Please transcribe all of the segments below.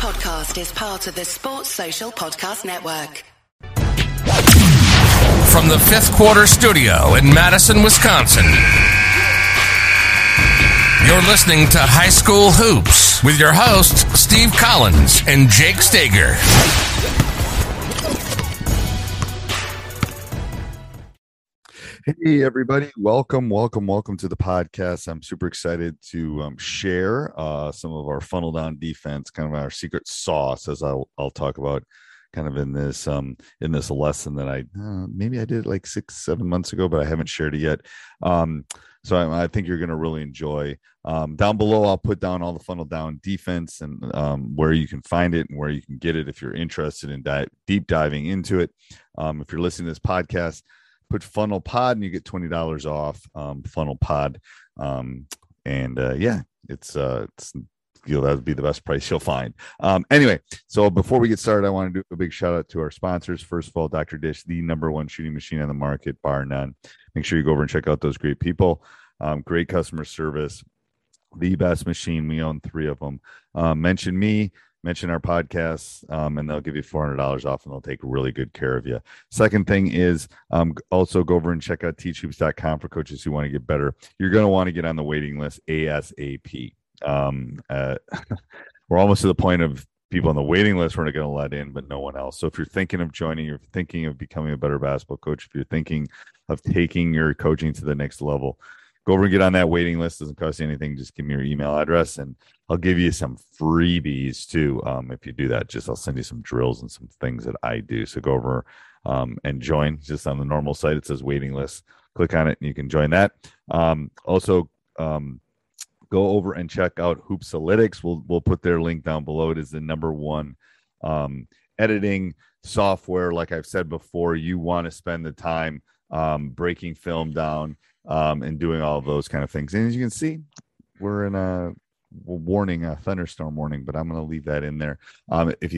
podcast is part of the Sports Social Podcast Network. From the Fifth Quarter Studio in Madison, Wisconsin, you're listening to High School Hoops with your hosts, Steve Collins and Jake Stager. Hey, everybody. Welcome to the podcast. I'm super excited to share some of our funnel down defense, kind of our secret sauce, as I'll talk about kind of in this lesson that I maybe I did like 6-7 months ago, but I haven't shared it yet. So I think you're going to really enjoy. Down below, I'll put down all the funnel down defense and where you can find it and where you can get it if you're interested in deep diving into it. If you're listening to this podcast, put Funnel Pod and you get $20 off Funnel Pod. It's that would be the best price you'll find. Anyway, so before we get started, I want to do a big shout out to our sponsors. First of all, Dr. Dish, the number one shooting machine on the market, bar none. Make sure you go over and check out those great people. Great customer service, the best machine. We own 3 of them. Mention me. Mention our podcasts, and they'll give you $400 off, and they'll take really good care of you. Second thing is also go over and check out teachhoops.com for coaches who want to get better. You're going to want to get on the waiting list ASAP. We're almost to the point of people on the waiting list we're not going to let in, but no one else. So if you're thinking of joining, you're thinking of becoming a better basketball coach, if you're thinking of taking your coaching to the next level, go over and get on that waiting list. Doesn't cost you anything. Just give me your email address, and I'll give you some freebies too. If you do that, I'll send you some drills and some things that I do. So go over and join. Just on the normal site, it says waiting list. Click on it, and you can join that. Go over and check out Hoopsalytics. We'll put their link down below. It is the number one editing software. Like I've said before, you want to spend the time breaking film down and doing all of those kind of things. And as you can see, we're in a thunderstorm warning, but I'm going to leave that in there. It's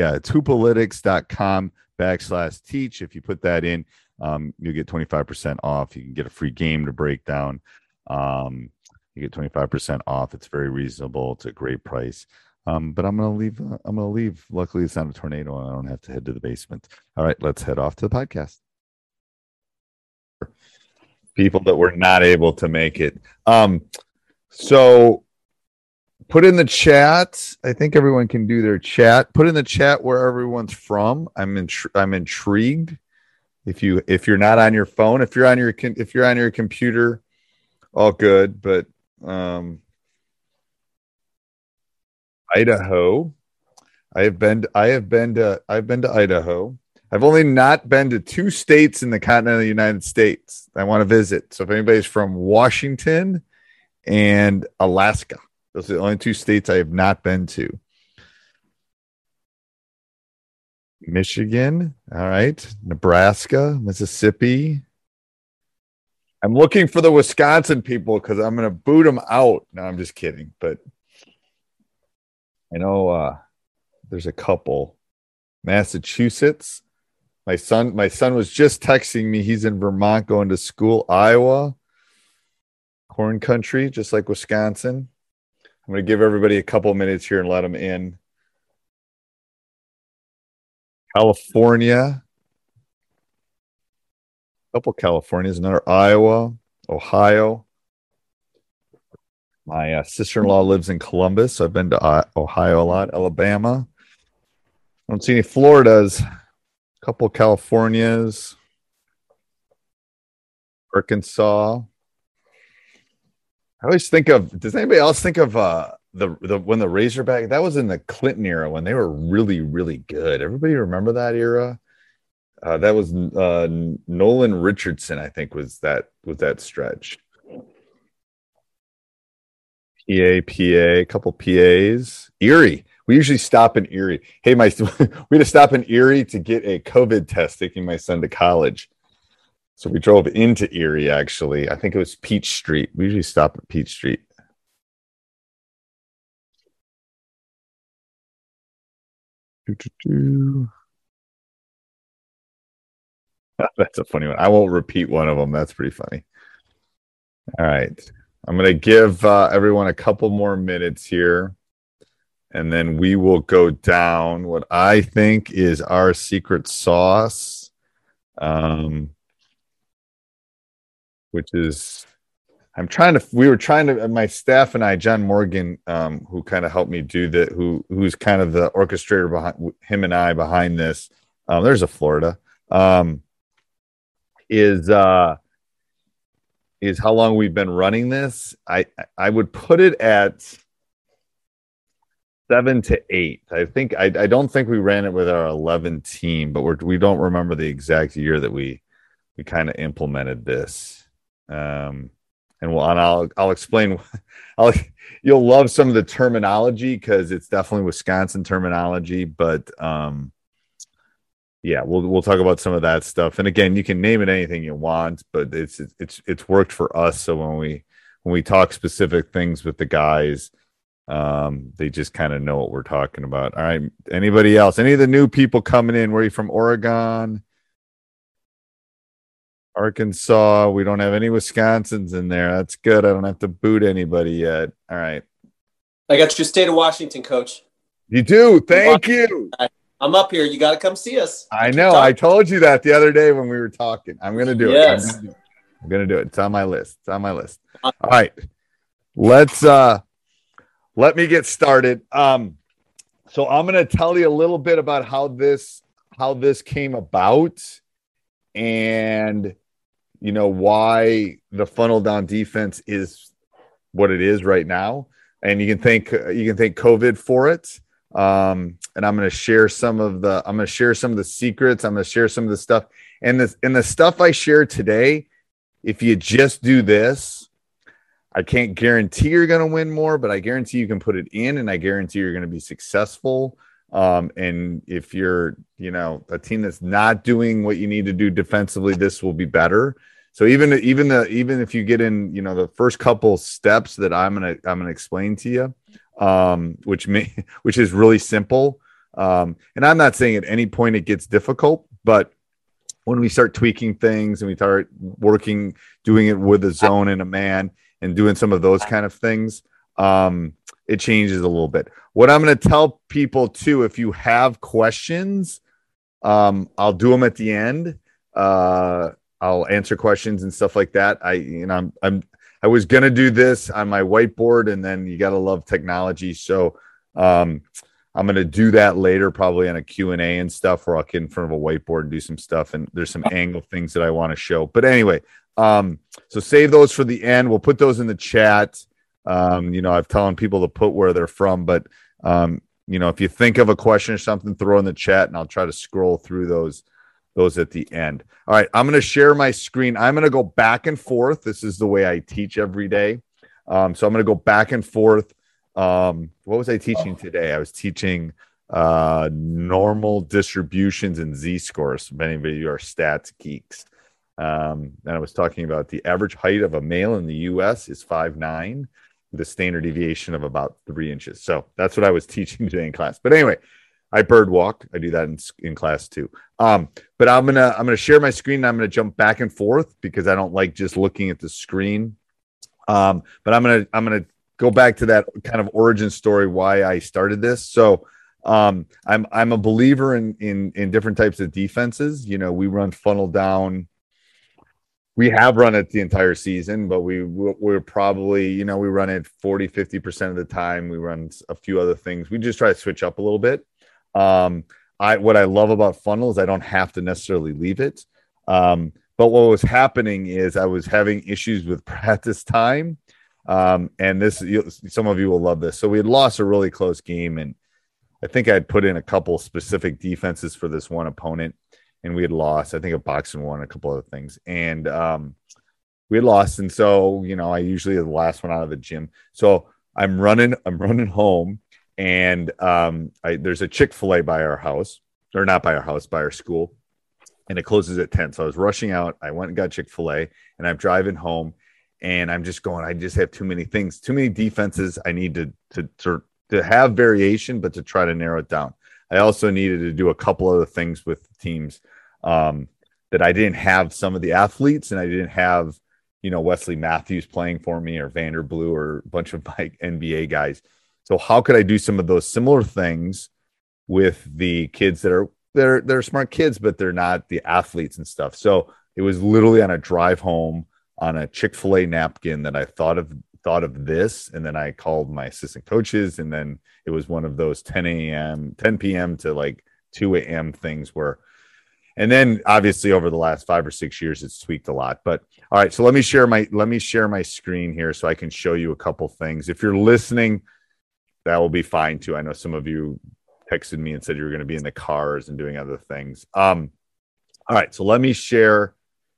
hoopalytics.com/teach. If you put that in, you'll get 25% off. You can get a free game to break down. You get 25% off. It's very reasonable. It's a great price. But I'm going to leave. Luckily, it's not a tornado and I don't have to head to the basement. All right, let's head off to the podcast. People that were not able to make it. So put in the chat. I think everyone can do their chat. Put in the chat where everyone's from. I'm intrigued. If you're not on your phone, if you're on your computer, all good. But Idaho. I have been to Idaho. I've only not been to 2 states in the continent of the United States I want to visit. So if anybody's from Washington and Alaska, those are the only 2 states I have not been to. Michigan, all right. Nebraska, Mississippi. I'm looking for the Wisconsin people because I'm going to boot them out. No, I'm just kidding. But I know there's a couple. Massachusetts. My son was just texting me. He's in Vermont going to school. Iowa, corn country, just like Wisconsin. I'm going to give everybody a couple minutes here and let them in. California. Couple Californias, another Iowa, Ohio. My sister-in-law lives in Columbus, so I've been to Ohio a lot. Alabama. I don't see any Floridas. A couple Californias. Arkansas. I always think of. Does anybody else think of when the Razorback? That was in the Clinton era when they were really, really good. Everybody remember that era? That was Nolan Richardson, I think, was that stretch. PA, a couple PAs. Erie. We usually stop in Erie. Hey, we had to stop in Erie to get a COVID test taking my son to college. So we drove into Erie, actually. I think it was Peach Street. We usually stop at Peach Street. That's a funny one. I won't repeat one of them. That's pretty funny. All right. I'm going to give everyone a couple more minutes here. and then we will go down what I think is our secret sauce, which is we were trying to, my staff and I, John Morgan, who kind of helped me do that, who's kind of the orchestrator behind him and I behind this. There's a Florida, is how long we've been running this. I would put it at 7 to 8. I don't think we ran it with our 11 team, but we don't remember the exact year that we kind of implemented this. And I'll explain. You'll love some of the terminology because it's definitely Wisconsin terminology. But yeah, we'll talk about some of that stuff. And again, you can name it anything you want, but it's worked for us. So when we talk specific things with the guys, they just kind of know what we're talking about. All right. Anybody else? Any of the new people coming in? Where are you from? Oregon? Arkansas. We don't have any Wisconsins in there. That's good. I don't have to boot anybody yet. All right. I got your state of Washington, Coach. You do. Thank you. I'm up here. You got to come see us. I know. I told you that the other day when we were talking. I'm going to do it. I'm going to do it. It's on my list. All right. Let me get started. So I'm going to tell you a little bit about how this came about, and why the funnel down defense is what it is right now. And you can thank COVID for it. And I'm going to share some of the secrets. I'm going to share some of the stuff, and the stuff I share today. If you just do this, I can't guarantee you're going to win more, but I guarantee you can put it in, and I guarantee you're going to be successful. And if you're, a team that's not doing what you need to do defensively, this will be better. So even if you get in, the first couple steps that I'm gonna explain to you, which is really simple. And I'm not saying at any point it gets difficult, but when we start tweaking things and we start doing it with a zone and a man and doing some of those kind of things, it changes a little bit. What I'm going to tell people too, if you have questions, I'll do them at the end. I'll answer questions and stuff like that. I was going to do this on my whiteboard, and then you got to love technology. So, I'm going to do that later, probably on a Q&A and stuff, where I'll get in front of a whiteboard and do some stuff. And there's some angle things that I want to show, but anyway, so save those for the end. We'll put those in the chat. I've telling people to put where they're from, but if you think of a question or something, throw in the chat and I'll try to scroll through those at the end. All right. I'm going to share my screen. I'm going to go back and forth. This is the way I teach every day. So I'm going to go back and forth. What was I teaching today? I was teaching normal distributions and Z-scores. If any of you are stats geeks. And I was talking about the average height of a male in the U.S. is 5'9", with a standard deviation of about 3 inches. So that's what I was teaching today in class. But anyway, I bird walk. I do that in class too. But I'm gonna share my screen, and I'm gonna jump back and forth because I don't like just looking at the screen. But I'm gonna go back to that kind of origin story why I started this. So I'm a believer in different types of defenses. We run funnel down. We have run it the entire season, but we're probably, we run it 40-50% of the time. We run a few other things. We just try to switch up a little bit. What I love about funnel is I don't have to necessarily leave it. But what was happening is I was having issues with practice time. And some of you will love this. So we had lost a really close game, and I think I'd put in a couple specific defenses for this one opponent, and we had lost. I think a box and one, a couple other things, and we had lost. And so, I usually am the last one out of the gym. So I'm running home, and there's a Chick-fil-A by our house, or not by our house, by our school, and it closes at 10. So I was rushing out. I went and got Chick-fil-A, and I'm driving home, and I'm just going, I just have too many things, too many defenses. I need to have variation, but to try to narrow it down. I also needed to do a couple other things with teams that I didn't have some of the athletes, and I didn't have, Wesley Matthews playing for me, or Vanderblue, or a bunch of my NBA guys. So how could I do some of those similar things with the kids that are they're smart kids, but they're not the athletes and stuff. So it was literally on a drive home on a Chick-fil-A napkin that I thought of this. And then I called my assistant coaches, and then it was one of those 10 p.m. to like 2 a.m. things where, and then obviously over the last 5 or 6 years, it's tweaked a lot. But all right, so let me share my screen here so I can show you a couple things. If you're listening, that will be fine too. I know some of you texted me and said you were going to be in the cars and doing other things. All right, so let me share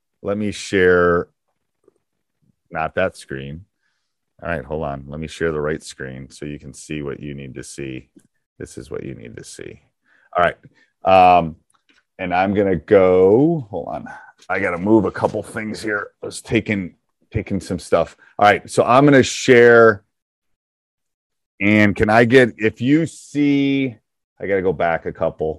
not that screen. All right, hold on. Let me share the right screen so you can see what you need to see. This is what you need to see. All right. And I'm going to go, hold on. I got to move a couple things here. I was taking some stuff. All right, so I'm going to share. And can I get, if you see, I got to go back a couple.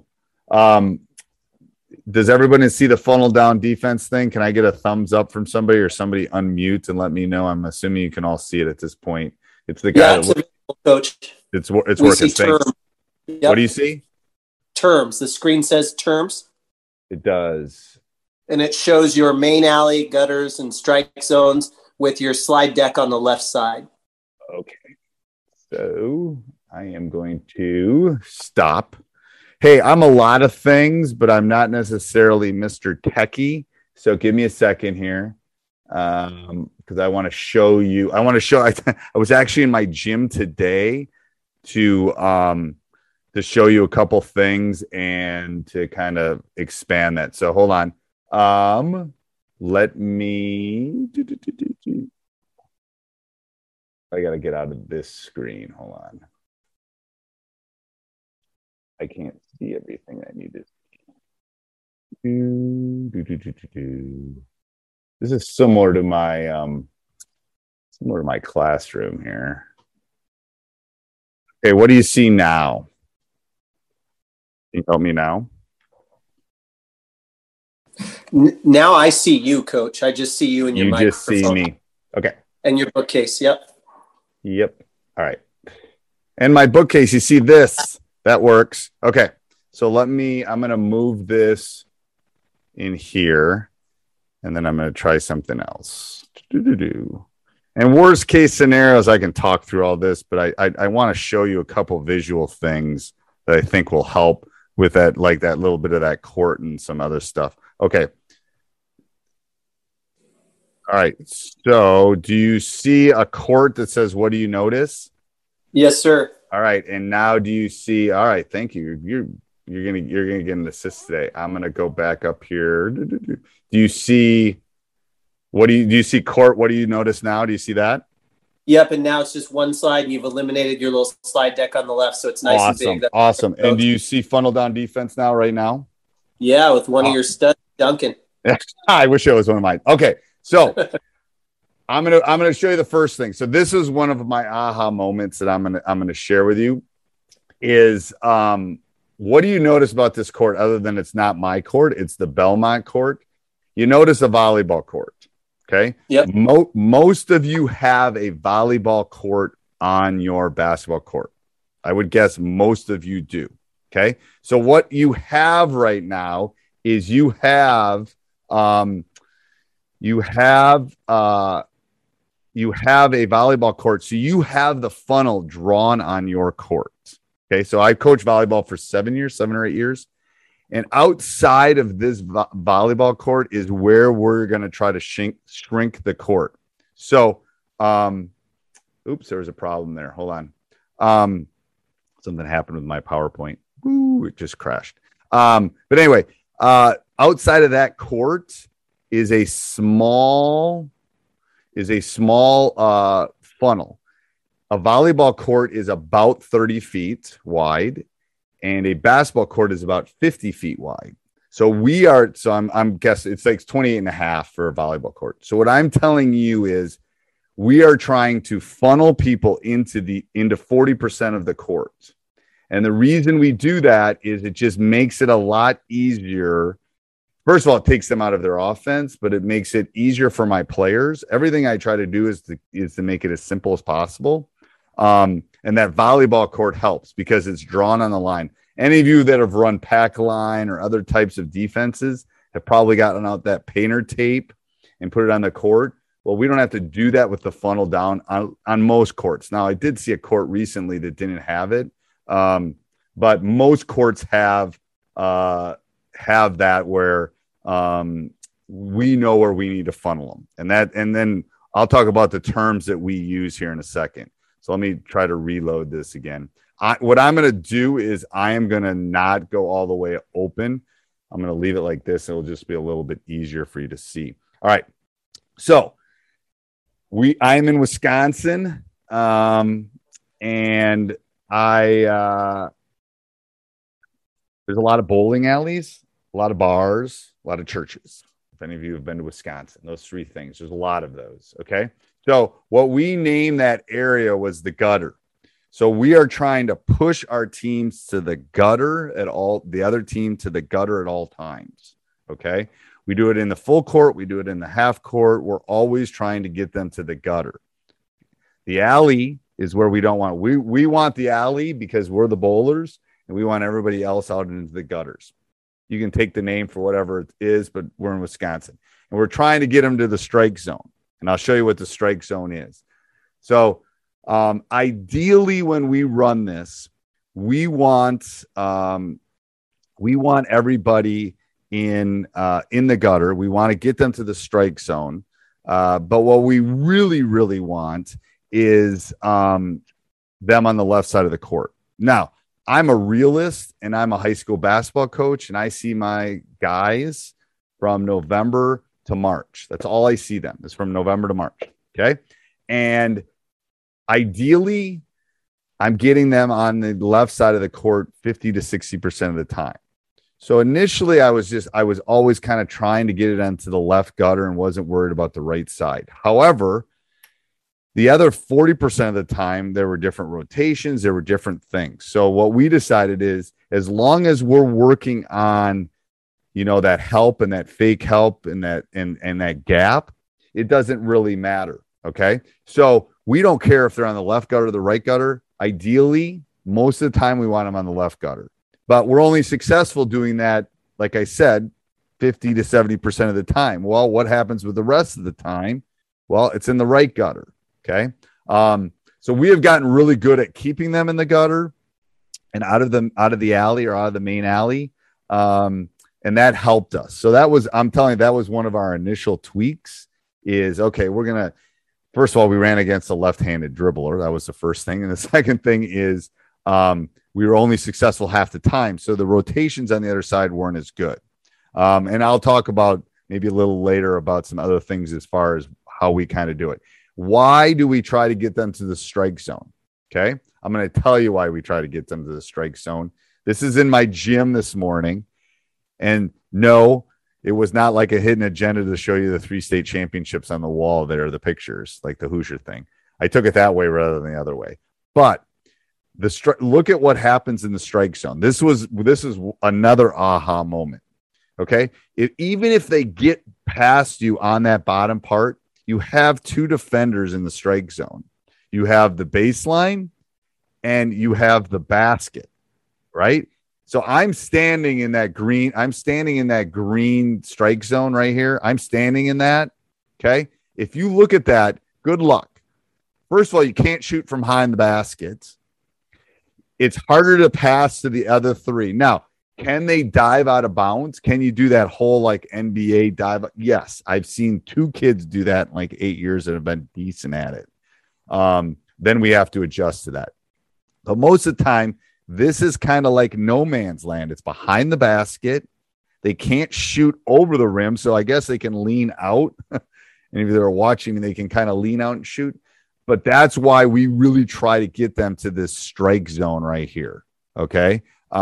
Does everybody see the funnel down defense thing? Can I get a thumbs up from somebody, or somebody unmute and let me know? I'm assuming you can all see it at this point. It's the guy coach. It's working. Yep. What do you see? Terms. The screen says terms. It does. And it shows your main alley, gutters, and strike zones with your slide deck on the left side. Okay. So I am going to stop. Hey, I'm a lot of things, but I'm not necessarily Mr. Techie. So give me a second here, because I want to show you. I was actually in my gym today to show you a couple things and to kind of expand that. So hold on. Let me. I got to get out of this screen. Hold on. I can't see everything I need to see. This is similar to my classroom here. Okay, what do you see now? Can you help me now? Now I see you, Coach. I just see you and your microphone. You just see me. Okay. And your bookcase. Yep. All right. And my bookcase, you see this. That works. Okay. So I'm going to move this in here, and then I'm going to try something else. And worst case scenarios, I can talk through all this, but I want to show you a couple visual things that I think will help with that, like that little bit of that court and some other stuff. Okay. All right. So do you see a court that says, what do you notice? Yes, sir. All right. And now do you see, all right, thank you. You're gonna get an assist today. I'm gonna go back up here. Do you see do you see court? What do you notice now? Do you see that? Yep, and now it's just one slide, and you've eliminated your little slide deck on the left, so it's nice and big. Awesome. And do you see funnel down defense now, right now? Yeah, with one of your studs, Duncan. I wish it was one of mine. Okay, so I'm gonna show you the first thing. So this is one of my aha moments that I'm gonna share with you. Is what do you notice about this court other than it's not my court? It's the Belmont court. You notice a volleyball court. Okay. Yep. Most of you have a volleyball court on your basketball court. I would guess most of you do. Okay. So what you have right now is you have a volleyball court. So you have the funnel drawn on your court. Okay. So I coached volleyball for 7 or 8 years. And outside of this volleyball court is where we're going to try to shrink the court. So, oops, there was a problem there. Hold on. Something happened with my PowerPoint. Ooh, it just crashed. But anyway, outside of that court is a small funnel. A volleyball court is about 30 feet wide, and a basketball court is about 50 feet wide. So I'm guessing it's like 28 and a half for a volleyball court. So what I'm telling you is we are trying to funnel people into 40% of the court. And the reason we do that is it just makes it a lot easier. First of all, it takes them out of their offense, but it makes it easier for my players. Everything I try to do is to make it as simple as possible. And that volleyball court helps because it's drawn on the line. Any of you that have run pack line or other types of defenses have probably gotten out that painter tape and put it on the court. Well, we don't have to do that with the funnel down on most courts. Now, I did see a court recently that didn't have it, but most courts have that where we know where we need to funnel them. And then I'll talk about the terms that we use here in a second. So let me try to reload this again. What I'm going to do is I am going to not go all the way open. I'm going to leave it like this. It'll just be a little bit easier for you to see. All right. So I'm in Wisconsin, and there's a lot of bowling alleys, a lot of bars, a lot of churches. If any of you have been to Wisconsin, those three things, there's a lot of those. Okay. So what we named that area was the gutter. So we are trying to push our teams to the gutter the other team to the gutter at all times. Okay. We do it in the full court. We do it in the half court. We're always trying to get them to the gutter. The alley is where we don't want. We want the alley because we're the bowlers and we want everybody else out into the gutters. You can take the name for whatever it is, but we're in Wisconsin and we're trying to get them to the strike zone. And I'll show you what the strike zone is. So ideally, when we run this, we want everybody in the gutter. We want to get them to the strike zone. But what we really, really want is them on the left side of the court. Now, I'm a realist and I'm a high school basketball coach, and I see my guys from November to March. That's all I see them is from November to March. Okay. And ideally, I'm getting them on the left side of the court 50 to 60% of the time. So initially, I was always kind of trying to get it onto the left gutter and wasn't worried about the right side. However, the other 40% of the time, there were different rotations, there were different things. So what we decided is, as long as we're working on, that help and that fake help and that gap, it doesn't really matter. Okay. So we don't care if they're on the left gutter or the right gutter. Ideally, most of the time we want them on the left gutter, but we're only successful doing that, like I said, 50 to 70% of the time. Well, what happens with the rest of the time? Well, it's in the right gutter. Okay. So we have gotten really good at keeping them in the gutter and out of the alley or out of the main alley. And that helped us. So I'm telling you, that was one of our initial tweaks is, okay, first of all, we ran against a left-handed dribbler. That was the first thing. And the second thing is we were only successful half the time. So the rotations on the other side weren't as good. And I'll talk about maybe a little later about some other things as far as how we kind of do it. Why do we try to get them to the strike zone? Okay. I'm going to tell you why we try to get them to the strike zone. This is in my gym this morning. And no, it was not like a hidden agenda to show you the 3 state championships on the wall there, the pictures, like the Hoosier thing. I took it that way rather than the other way. But look at what happens in the strike zone. This is another aha moment. Okay. Even if they get past you on that bottom part, you have 2 defenders in the strike zone. You have the baseline and you have the basket, right? So I'm standing in that green strike zone right here. I'm standing in that. Okay. If you look at that, good luck. First of all, you can't shoot from behind the baskets. It's harder to pass to the other 3. Now, can they dive out of bounds? Can you do that whole like NBA dive? Yes. I've seen 2 kids do that in like 8 years that have been decent at it. Then we have to adjust to that. But most of the time, this is kind of like no man's land. It's behind the basket. They can't shoot over the rim. So I guess they can lean out. And if they're watching, they can kind of lean out and shoot. But that's why we really try to get them to this strike zone right here. Okay.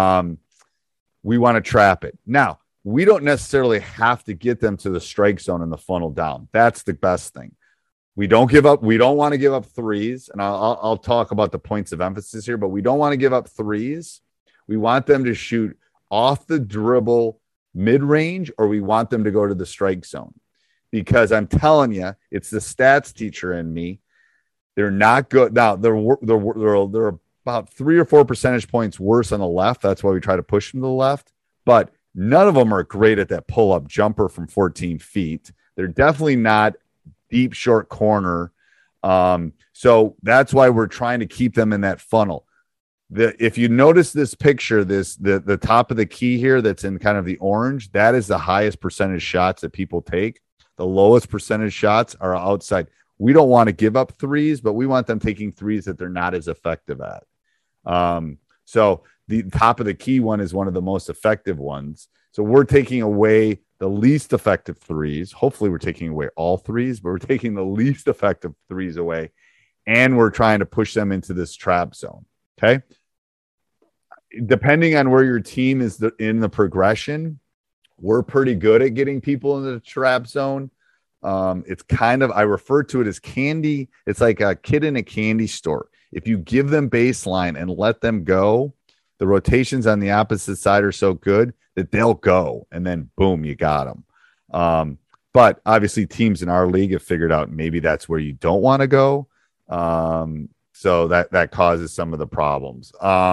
We want to trap it. Now, we don't necessarily have to get them to the strike zone and the funnel down. That's the best thing. We don't give up. We don't want to give up threes. And I'll talk about the points of emphasis here, but we don't want to give up threes. We want them to shoot off the dribble mid-range, or we want them to go to the strike zone. Because I'm telling you, it's the stats teacher in me. They're not good. Now they're about 3 or 4 percentage points worse on the left. That's why we try to push them to the left. But none of them are great at that pull-up jumper from 14 feet. They're definitely not deep short corner. So that's why we're trying to keep them in that funnel. If you notice this picture, the top of the key here that's in kind of the orange, that is the highest percentage shots that people take. The lowest percentage shots are outside. We don't want to give up threes, but we want them taking threes that they're not as effective at. So the top of the key one is one of the most effective ones. So we're taking away the least effective threes. Hopefully we're taking away all threes, but we're taking the least effective threes away, and we're trying to push them into this trap zone. Okay. Depending on where your team is in the progression, we're pretty good at getting people into the trap zone. It's kind of, I refer to it as candy. It's like a kid in a candy store. If you give them baseline and let them go, the rotations on the opposite side are so good that they'll go, and then boom, you got them. But obviously teams in our league have figured out maybe that's where you don't want to go. So that causes some of the problems.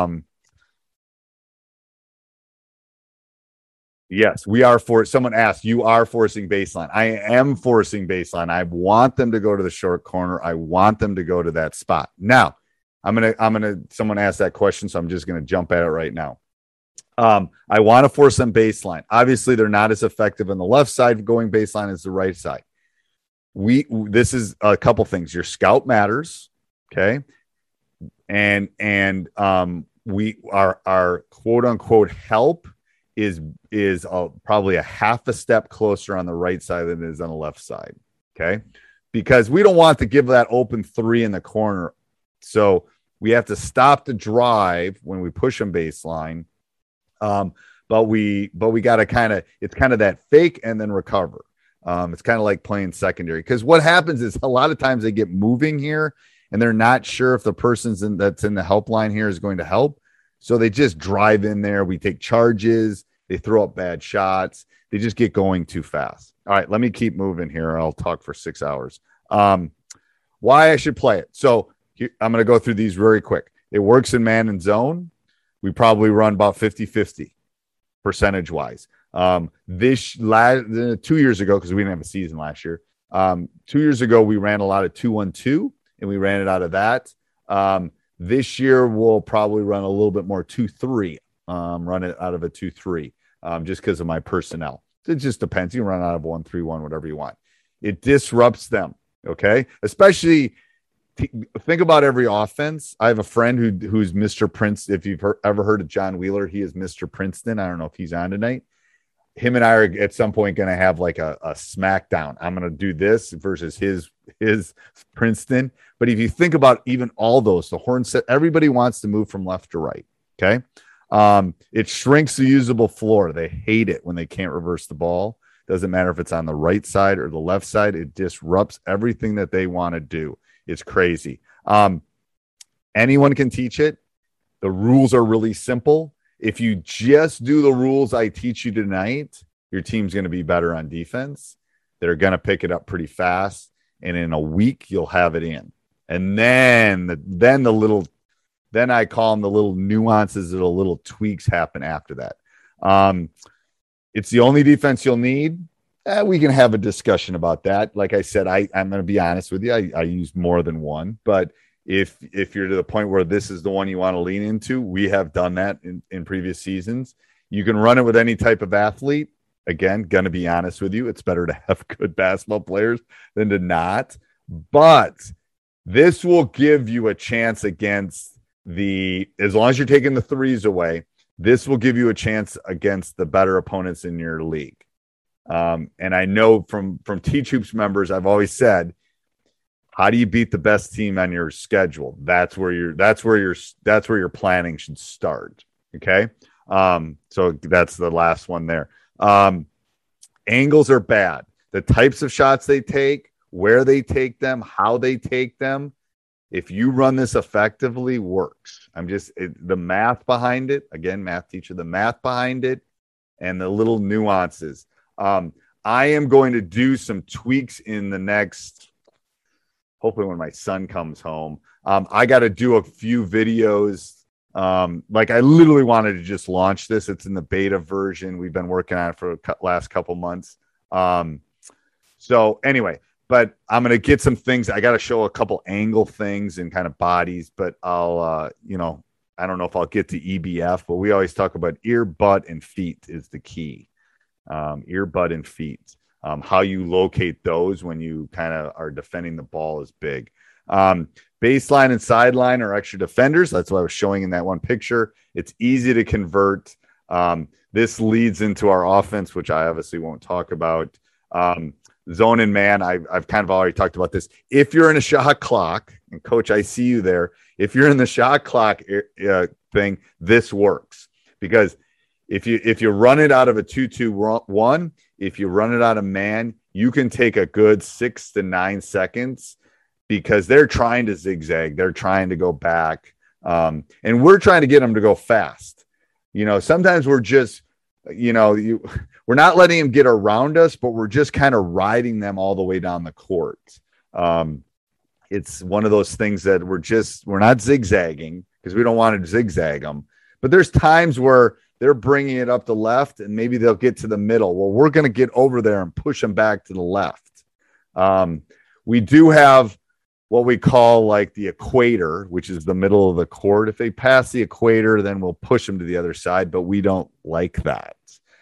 Yes, we are someone asked, you are forcing baseline. I am forcing baseline. I want them to go to the short corner. I want them to go to that spot. Now, someone asked that question, so I'm just going to jump at it right now. I want to force them baseline. Obviously, they're not as effective on the left side going baseline as the right side. This is a couple things. Your scout matters, okay? And we our quote unquote help is probably a half a step closer on the right side than it is on the left side, okay? Because we don't want to give that open three in the corner. So we have to stop the drive when we push them baseline. But we got to it's kind of that fake and then recover. It's kind of like playing secondary, because what happens is a lot of times they get moving here and they're not sure if the person's that's in the help line here is going to help. So they just drive in there. We take charges. They throw up bad shots. They just get going too fast. All right, let me keep moving here. I'll talk for 6 hours. Why I should play it. So I'm going to go through these very quick. It works in man and zone. We probably run about 50-50 percentage-wise. 2 years ago, because we didn't have a season last year, 2 years ago, we ran a lot of 2-1-2, and we ran it out of that. This year, we'll probably run a little bit more 2-3, run it out of a 2-3, just because of my personnel. It just depends. You can run out of 1-3-1, whatever you want. It disrupts them, okay? Especially, think about every offense. I have a friend who's Mr. Prince. If you've ever heard of John Wheeler, he is Mr. Princeton. I don't know if he's on tonight. Him and I are at some point going to have like a smackdown. I'm going to do this versus his Princeton. But if you think about even all those, the horn set, everybody wants to move from left to right. Okay. It shrinks the usable floor. They hate it when they can't reverse the ball. Doesn't matter if it's on the right side or the left side. It disrupts everything that they want to do. It's crazy. Anyone can teach it. The rules are really simple. If you just do the rules I teach you tonight, your team's going to be better on defense. They're going to pick it up pretty fast, and in a week you'll have it in. And then I call them the little nuances, the little tweaks happen after that. It's the only defense you'll need. We can have a discussion about that. Like I said, I'm going to be honest with you. I use more than one, but if you're to the point where this is the one you want to lean into, we have done that in previous seasons. You can run it with any type of athlete. Again, going to be honest with you, it's better to have good basketball players than to not. But this will give you a chance against as long as you're taking the threes away, this will give you a chance against the better opponents in your league. And I know from Teach Hoops members, I've always said, how do you beat the best team on your schedule? That's where your planning should start. Okay. So that's the last one there. Angles are bad. The types of shots they take, where they take them, how they take them. If you run this effectively, works. The math behind it. Again, math teacher, the math behind it and the little nuances. I am going to do some tweaks in the next, hopefully when my son comes home. I got to do a few videos. Like I literally wanted to just launch this. It's in the beta version. We've been working on it for the last couple months. So anyway, but I'm going to get some things. I got to show a couple angle things and kind of bodies, but I'll, I don't know if I'll get to EBF, but we always talk about ear, butt, and feet is the key. Ear, butt, and feet. How you locate those when you kind of are defending the ball is big. Baseline and sideline are extra defenders. That's what I was showing in that one picture. It's easy to convert. This leads into our offense, which I obviously won't talk about. Zone and man, I've kind of already talked about this. If you're in a shot clock, and Coach, I see you there. If you're in the shot clock thing, this works. Because if you run it out of a 2-2-1, if you run it out of man, you can take a good 6 to 9 seconds because they're trying to zigzag. They're trying to go back. And we're trying to get them to go fast. Sometimes we're just, we're not letting them get around us, but we're just kind of riding them all the way down the court. It's one of those things that we're not zigzagging because we don't want to zigzag them. But there's times where they're bringing it up the left and maybe they'll get to the middle. Well, we're going to get over there and push them back to the left. We do have what we call like the equator, which is the middle of the court. If they pass the equator, then we'll push them to the other side, but we don't like that.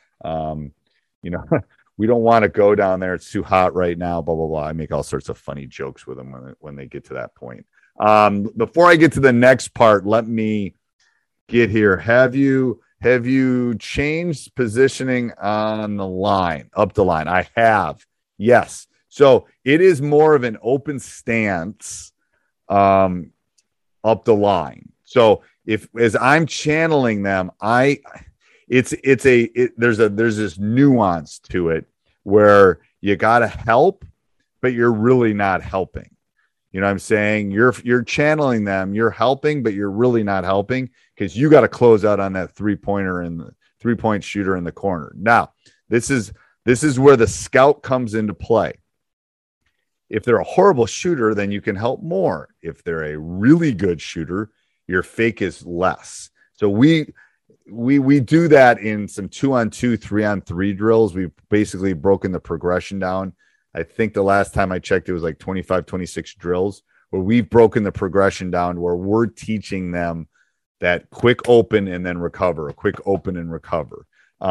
We don't want to go down there. It's too hot right now, blah, blah, blah. I make all sorts of funny jokes with them when they get to that point. Before I get to the next part, let me get here. Have you changed positioning on the line, up the line? I have. Yes. So it is more of an open stance up the line. So as I'm channeling them, there's this nuance to it where you got to help, but you're really not helping. You know what I'm saying? You're channeling them, you're helping, but you're really not helping because you got to close out on that 3-pointer and the 3-point shooter in the corner. Now, this is where the scout comes into play. If they're a horrible shooter, then you can help more. If they're a really good shooter, your fake is less. So we do that in some 2-on-2, 3-on-3 drills. We've basically broken the progression down. I think the last time I checked, it was like 25, 26 drills where we've broken the progression down where we're teaching them that quick open and then recover, a quick open and recover.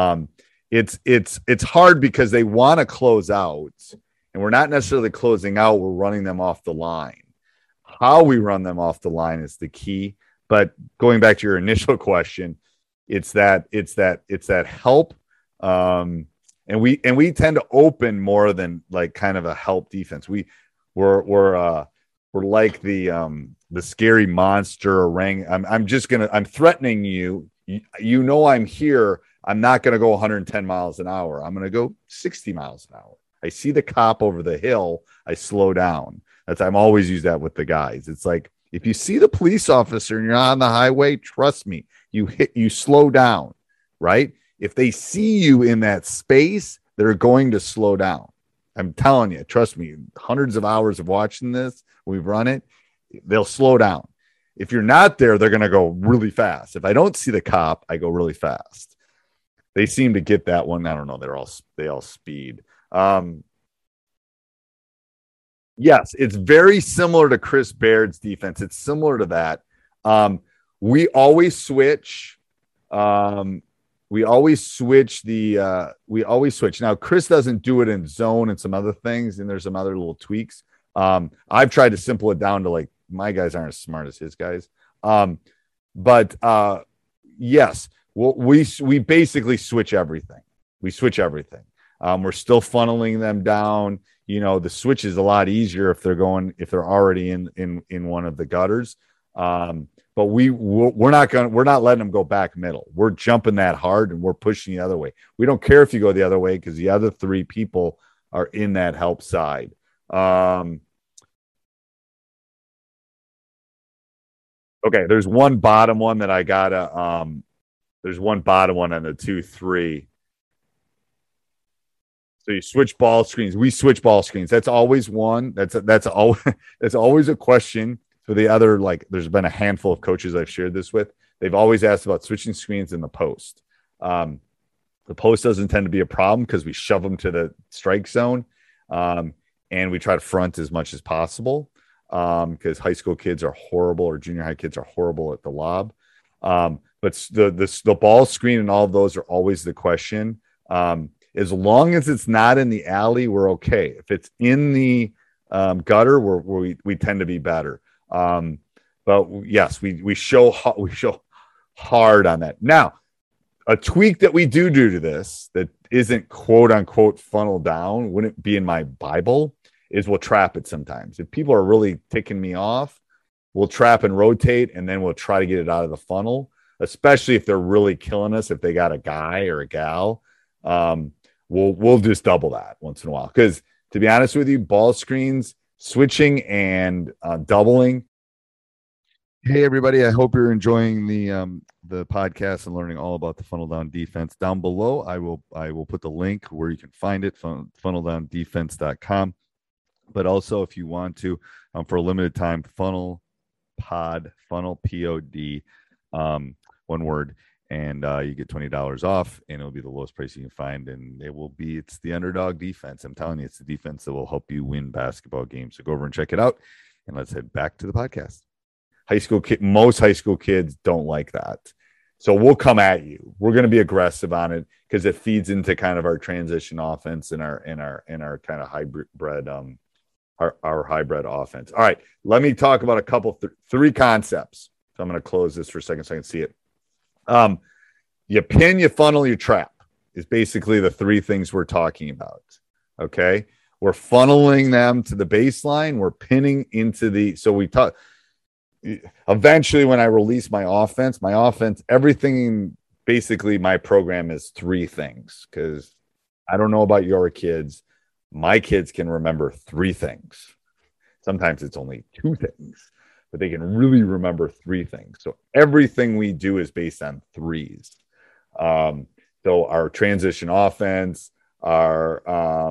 It's hard because they want to close out and we're not necessarily closing out. We're running them off the line. How we run them off the line is the key. But going back to your initial question, it's that help. And we tend to open more than like kind of a help defense. We're like the scary monster orang. I'm threatening you. I'm here. I'm not going to go 110 miles an hour. I'm going to go 60 miles an hour. I see the cop over the hill. I slow down. I'm always use that with the guys. It's like, if you see the police officer and you're on the highway, trust me, you slow down, right? If they see you in that space, they're going to slow down. I'm telling you, trust me, hundreds of hours of watching this, we've run it, they'll slow down. If you're not there, they're going to go really fast. If I don't see the cop, I go really fast. They seem to get that one. I don't know. They all speed. Yes, it's very similar to Chris Baird's defense. It's similar to that. We always switch. We always switch. Now, Chris doesn't do it in zone and some other things, and there's some other little tweaks. I've tried to simple it down to like my guys aren't as smart as his guys. But yes, we basically switch everything. We switch everything. We're still funneling them down. The switch is a lot easier if they're already in one of the gutters. But we're not letting them go back middle. We're jumping that hard and we're pushing the other way. We don't care if you go the other way because the other 3 people are in that help side. Okay, there's one bottom one that I gotta. There's one bottom one on the 2-3. So you switch ball screens. We switch ball screens. That's always one. That's always a question for the other. Like, there's been a handful of coaches I've shared this with. They've always asked about switching screens in the post. The post doesn't tend to be a problem because we shove them to the strike zone, and we try to front as much as possible because high school kids are horrible, or junior high kids are horrible at the lob. But the ball screen and all of those are always the question. As long as it's not in the alley, we're okay. If it's in the gutter, we tend to be better. But yes, we show hard on that. Now, a tweak that we do to this that isn't quote unquote funnel down, wouldn't be in my Bible, is we'll trap it sometimes. If people are really ticking me off, we'll trap and rotate, and then we'll try to get it out of the funnel, especially if they're really killing us. If they got a guy or a gal, we'll just double that once in a while. Because to be honest with you, ball screens, switching and doubling. Hey everybody, I hope you're enjoying the podcast and learning all about the funnel down defense. Down below, I will put the link where you can find it, funneldowndefense.com. But also, if you want to, for a limited time, funnel POD, one word, and you get $20 off, and it'll be the lowest price you can find, and it's the underdog defense. I'm telling you, it's the defense that will help you win basketball games. So go over and check it out, and let's head back to the podcast. Most high school kids don't like that. So we'll come at you. We're going to be aggressive on it because it feeds into kind of our transition offense and our kind of hybrid our hybrid offense. All right, let me talk about a couple, three concepts. So I'm going to close this for a second so I can see it. You pin, you funnel, you trap is basically the three things we're talking about. Okay. We're funneling them to the baseline. We're pinning into so we talk eventually when I release my offense, everything, basically my program is three things. Cause I don't know about your kids. My kids can remember three things. Sometimes it's only two things, but they can really remember three things. So everything we do is based on threes. So our transition offense, our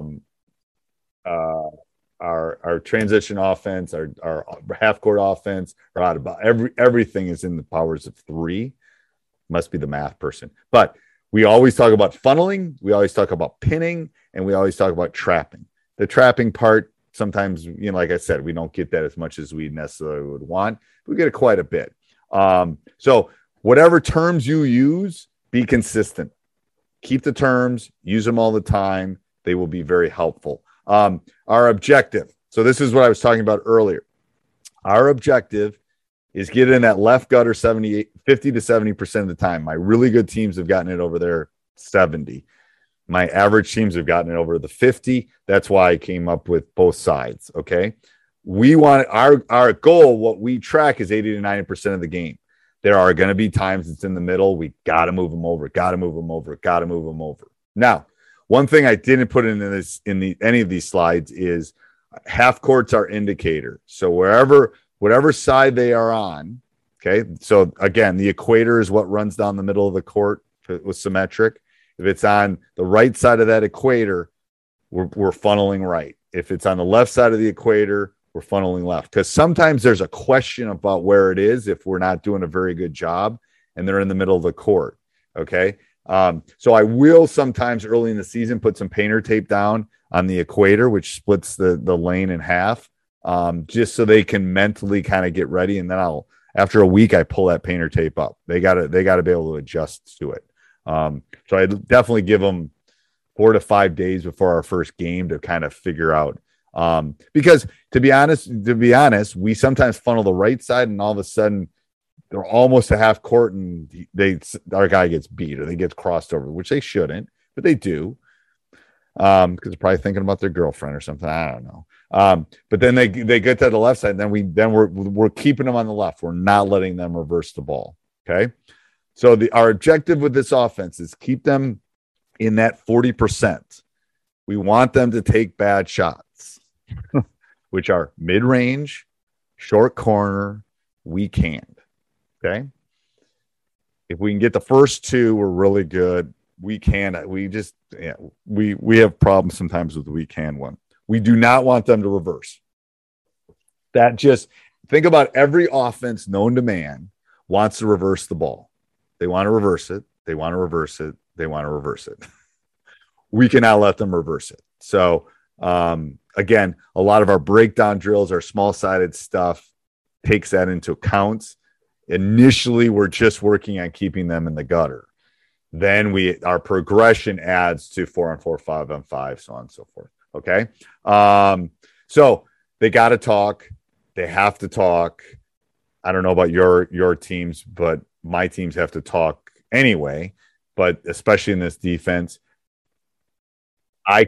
transition offense, our half court offense, or out about everything is in the powers of three. Must be the math person. But we always talk about funneling, we always talk about pinning, and we always talk about trapping. The trapping part, sometimes, like I said, we don't get that as much as we necessarily would want. We get it quite a bit. So whatever terms you use, be consistent. Keep the terms, use them all the time. They will be very helpful. Our objective. So this is what I was talking about earlier. Our objective is get in that left gutter 50 to 70% of the time. My really good teams have gotten it over there 70. My average teams have gotten it over the 50. That's why I came up with both sides. Okay. We want our goal. What we track is 80 to 90% of the game. There are going to be times it's in the middle. We got to move them over. Now, one thing I didn't put in any of these slides is half court's our indicator. So whatever side they are on. Okay. So again, the equator is what runs down the middle of the court with symmetric. If it's on the right side of that equator, we're funneling right. If it's on the left side of the equator, we're funneling left. Because sometimes there's a question about where it is if we're not doing a very good job and they're in the middle of the court. Okay. So I will sometimes early in the season put some painter tape down on the equator, which splits the lane in half, just so they can mentally kind of get ready. And then after a week, I pull that painter tape up. They got to be able to adjust to it. So I definitely give them 4 to 5 days before our first game to kind of figure out. Because to be honest, we sometimes funnel the right side and all of a sudden they're almost a half court and our guy gets beat or they get crossed over, which they shouldn't, but they do. Because they're probably thinking about their girlfriend or something. I don't know. But then they get to the left side, and then we're keeping them on the left. We're not letting them reverse the ball. Okay. So our objective with this offense is keep them in that 40%. We want them to take bad shots, which are mid-range, short corner, weak hand. Okay. If we can get the first two, we're really good. weak hand. We have problems sometimes with the weak hand one. We do not want them to reverse. That just think about every offense known to man wants to reverse the ball. They want to reverse it. They want to reverse it. They want to reverse it. We cannot let them reverse it. So again, a lot of our breakdown drills, our small-sided stuff takes that into account. Initially, we're just working on keeping them in the gutter. Then our progression adds to 4-on-4, 5-on-5, so on and so forth. Okay. So they got to talk. They have to talk. I don't know about your teams, but my teams have to talk anyway. But especially in this defense, I've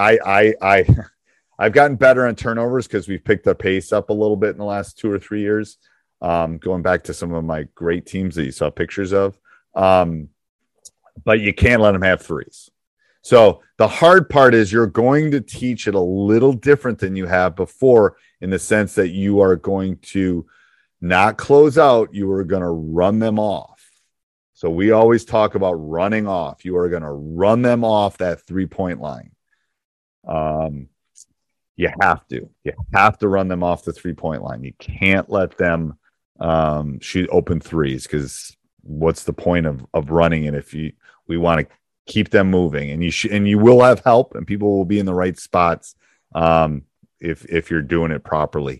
gotten better on turnovers because we've picked the pace up a little bit in the last 2 or 3 years. Going back to some of my great teams that you saw pictures of. But you can't let them have threes. So the hard part is you're going to teach it a little different than you have before, in the sense that you are going to not close out. You are going to run them off. So we always talk about running off. You are going to run them off that 3-point line. You have to run them off the 3-point line. You can't let them shoot open threes, because what's the point of running it if we want to keep them moving, and you will have help, and people will be in the right spots if you're doing it properly.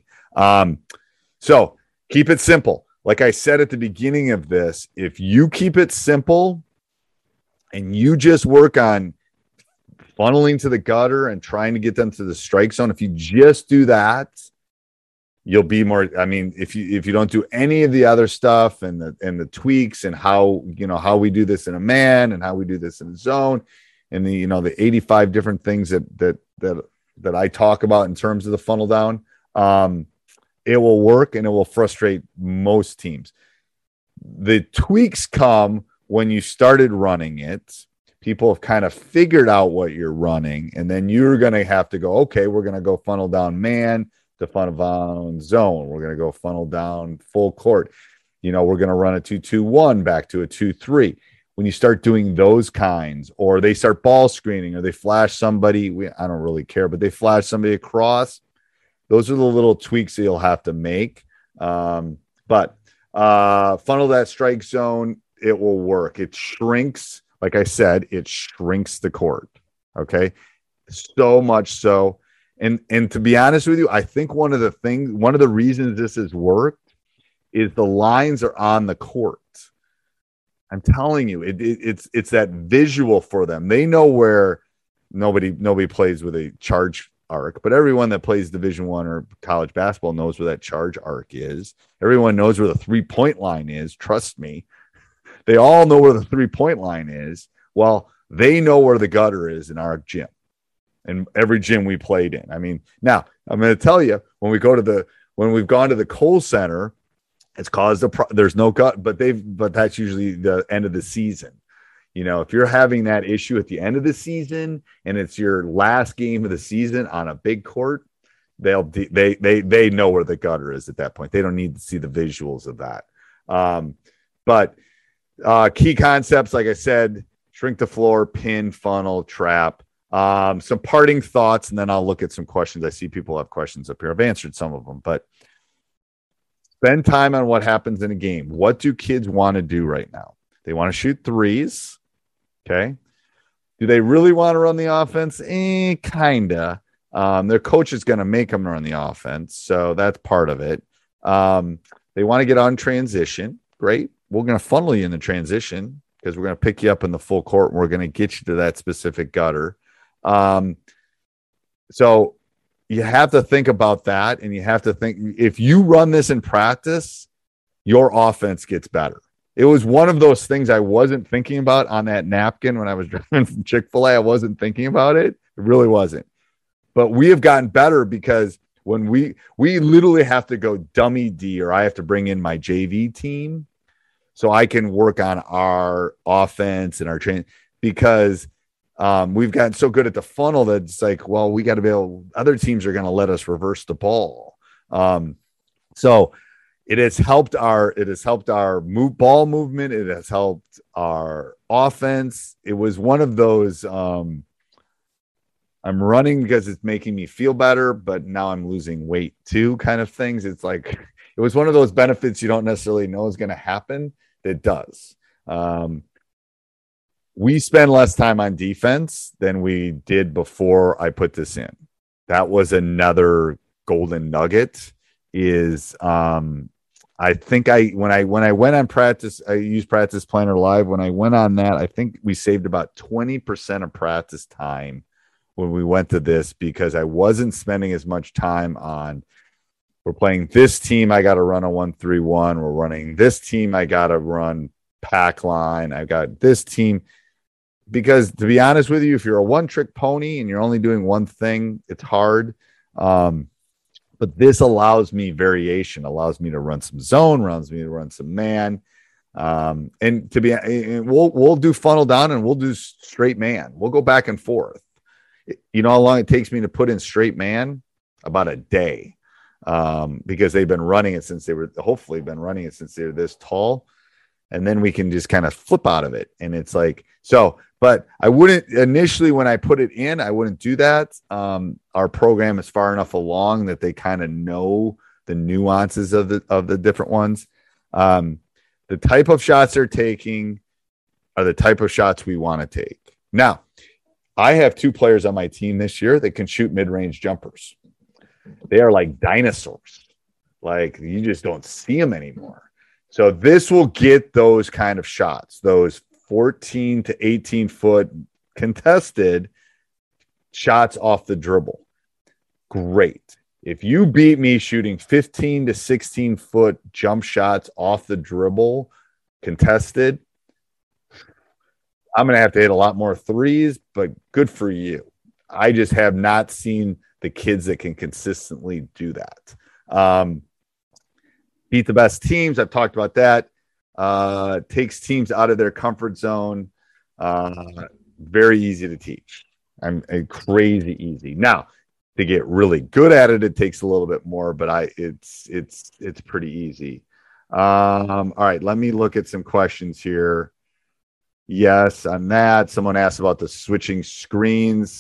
So keep it simple. Like I said at the beginning of this, if you keep it simple and you just work on funneling to the gutter and trying to get them to the strike zone, if you just do that, you'll be more. I mean, if you don't do any of the other stuff and the tweaks and how we do this in a man and how we do this in a zone, and the 85 different things that I talk about in terms of the funnel down, it will work and it will frustrate most teams. The tweaks come when you started running it. People have kind of figured out what you're running, and then you're going to have to go, okay, we're going to go funnel down man to funnel down zone. We're going to go funnel down full court. We're going to run a 2-2-1 back to a 2-3. When you start doing those kinds, or they start ball screening, or they flash somebody, I don't really care, but they flash somebody across. Those are the little tweaks that you'll have to make. But funnel that strike zone, it will work. It shrinks. Like I said, it shrinks the court. Okay. So much so. And to be honest with you, I think one of the reasons this has worked is the lines are on the court. I'm telling you, it's that visual for them. They know where nobody plays with a charge arc, but everyone that plays Division I or college basketball knows where that charge arc is. Everyone knows where the 3-point line is. Trust me. They all know where the 3-point line is. Well, they know where the gutter is in our gym. And every gym we played in. I mean, now I'm going to tell you, when we've gone to the Kohl Center, it's caused there's no gut, but that's usually the end of the season. If you're having that issue at the end of the season and it's your last game of the season on a big court, they know where the gutter is at that point. They don't need to see the visuals of that. But key concepts, like I said, shrink the floor, pin, funnel, trap. Some parting thoughts, and then I'll look at some questions. I see people have questions up here. I've answered some of them, but spend time on what happens in a game. What do kids want to do right now? They want to shoot threes. Okay. Do they really want to run the offense? Kinda. Their coach is going to make them run the offense, so that's part of it. They want to get on transition. Great. We're going to funnel you in the transition because we're going to pick you up in the full court and we're going to get you to that specific gutter. So you have to think about that, and you have to think, if you run this in practice, your offense gets better. It was one of those things I wasn't thinking about on that napkin when I was driving from Chick-fil-A. I wasn't thinking about it. It really wasn't. But we have gotten better because when we literally have to go dummy D, or I have to bring in my JV team so I can work on our offense and our training, because we've gotten so good at the funnel that it's like, well, we got to be able, other teams are going to let us reverse the ball. So it has helped our ball movement. It has helped our offense. It was one of those, I'm running because it's making me feel better, but now I'm losing weight too, kind of things. It's like, it was one of those benefits you don't necessarily know is going to happen. That does. We spend less time on defense than we did before I put this in. That was another golden nugget. Is I think when I went on practice, I used Practice Planner Live. When I went on that, I think we saved about 20% of practice time when we went to this, because I wasn't spending as much time on, we're playing this team, I got to run a 1-3-1. We're running this team, I got to run pack line. I got this team. Because to be honest with you, if you're a one-trick pony and you're only doing one thing, it's hard. But this allows me variation, allows me to run some zone, allows me to run some man. And to be, we'll do funnel down and we'll do straight man. We'll go back and forth. You know how long it takes me to put in straight man? About a day. Because they've been running it since they were this tall. And then we can just kind of flip out of it. And it's like, so, but I wouldn't initially, when I put it in, I wouldn't do that. Our program is far enough along that they kind of know the nuances of the different ones. The type of shots they're taking are the type of shots we want to take. Now, I have 2 players on my team this year that can shoot mid-range jumpers. They are like dinosaurs. Like, you just don't see them anymore. So this will get those kind of shots, those 14 to 18 foot contested shots off the dribble. Great. If you beat me shooting 15 to 16 foot jump shots off the dribble contested, I'm going to have to hit a lot more threes, but good for you. I just have not seen the kids that can consistently do that. Beat the best teams. I've talked about that. Takes teams out of their comfort zone. Very easy to teach. I'm crazy easy. Now, to get really good at it, it takes a little bit more, but it's pretty easy. All right, let me look at some questions here. Yes, on that. Someone asked about the switching screens.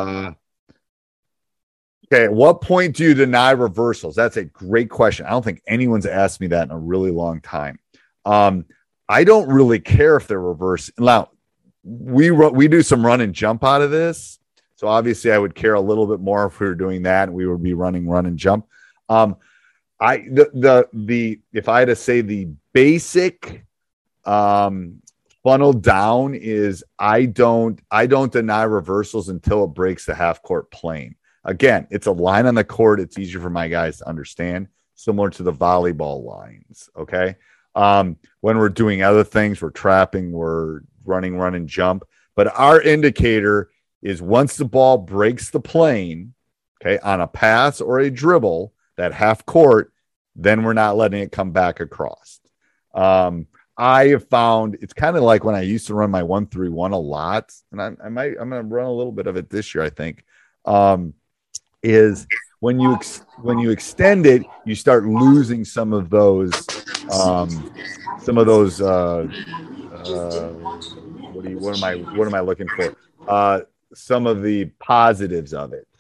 Okay, at what point do you deny reversals? That's a great question. I don't think anyone's asked me that in a really long time. I don't really care if they're reverse. Now, we do some run and jump out of this. So obviously I would care a little bit more if we were doing that and we would be running run and jump. If I had to say the basic funnel down is I don't deny reversals until it breaks the half court plane. Again, it's a line on the court. It's easier for my guys to understand, similar to the volleyball lines. Okay. When we're doing other things, we're trapping, we're running, run and jump. But our indicator is once the ball breaks the plane, okay, on a pass or a dribble, that half court, then we're not letting it come back across. I have found it's kind of like when I used to run my 1-3-1 a lot, and I'm going to run a little bit of it this year, I think. Is when you extend it, you start losing some of those what am I looking for? Some of the positives of it.